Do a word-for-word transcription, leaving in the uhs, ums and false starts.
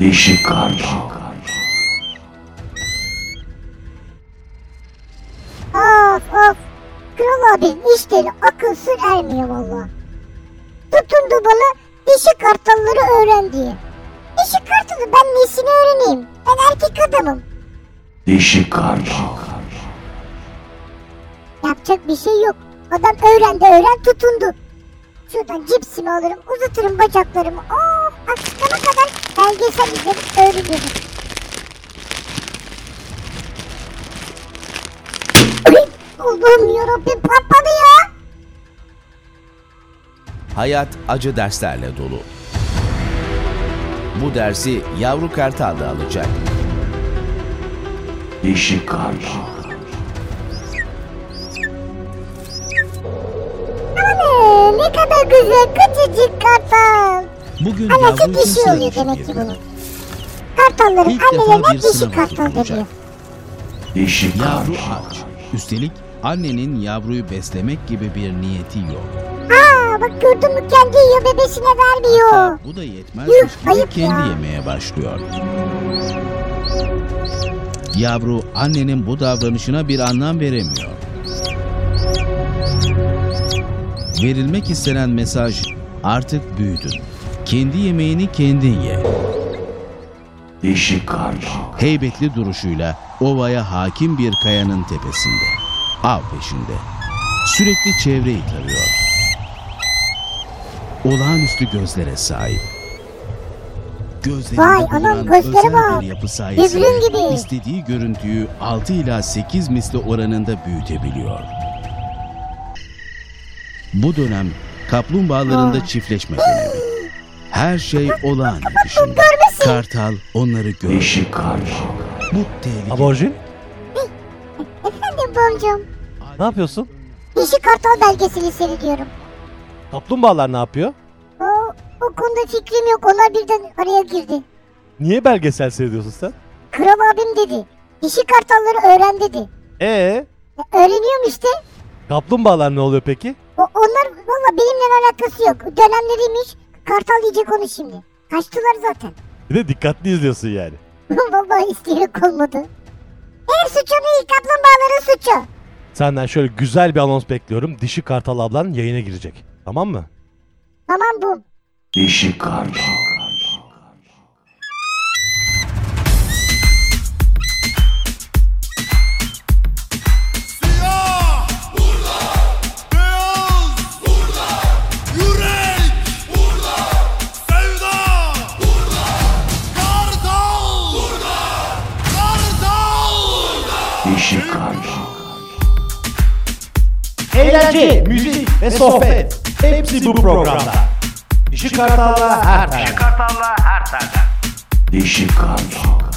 Dişi kartal. Of of. Kral abi işleri akıl sır ermiyor valla. Tutundu bana dişi kartalları öğren diye. Dişi kartalı ben nesini öğreneyim? Ben erkek adamım. Dişi kartal. Yapacak bir şey yok. Adam öğren de öğren tutundu. Şuradan cipsimi alırım, uzatırım bacaklarımı. Oh, akşama kadar belgesel izlerim, öğrenirim. Allah'ım yarabbim patladı ya. Hayat acı derslerle dolu. Bu dersi yavru kartal da alacak. Dişi kartal. Ana ne kadar güzel küçücük kartal. Bugün Anası yavru için dişi sıra oluyor dışı demek bir ki gün. bunun. Kartalların İlk defa annelerine bir dişi sınav kartal hazırlanacak. deniyor. Dişi Yavru kartal. aç. Üstelik annenin yavruyu beslemek gibi bir niyeti yok. Aa bak gördün mü kendi yiyor bebesine vermiyor. Hatta bu da yetmezmiş Yuh, gibi ayıp kendi ya. yemeye başlıyor. Yavru annenin bu davranışına bir anlam veremiyor. Verilmek istenen mesaj artık büyüdün. Kendi yemeğini kendin ye. Dişi kartal. Heybetli duruşuyla ovaya hakim bir kayanın tepesinde. Av peşinde. Sürekli çevreyi tarıyor. Olağanüstü gözlere sahip. Gözlerinde Vay, bulunan anam, gözlere özel bak. bir yapı sayesinde Devrim gibi. istediği görüntüyü altı ila sekiz misli oranında büyütebiliyor. Bu dönem kaplumbağalarında Aa. çiftleşme dönemi. Her şey olağan akışında. Kartal onları görüyor. Dişi kartal. Bu tehlike. Aborjin, Efendim boncuğum. ne yapıyorsun? Dişi kartal belgeseli seyrediyorum. Kaplumbağalar ne yapıyor? O, o konuda fikrim yok. Onlar birden araya girdi. Niye belgesel seyrediyorsun sen? Kral abim dedi. Dişi kartalları öğren dedi. Ee, E, öğreniyorum işte. kaplumbağalar ne oluyor peki? O, onlar valla benimle alakası yok. Dönemleriymiş. Kartal yiyecek onu şimdi. Kaçtılar zaten. Bir de dikkatli izliyorsun yani. Vallahi isteyerek olmadı. Her suçu değil kaplumbağaların suçu. Senden şöyle güzel bir anons bekliyorum. Dişi Kartal ablan yayına girecek. Tamam mı? Tamam bu. Dişi kartal. Siyah burada, beyaz burada, yürek burada, sevda burada, kartal burada, kartal burada. Dişi kartal. Eğlence, müzik ve sohbet hepsi bu programda. Dişi Kartal'la her Dişi kartal.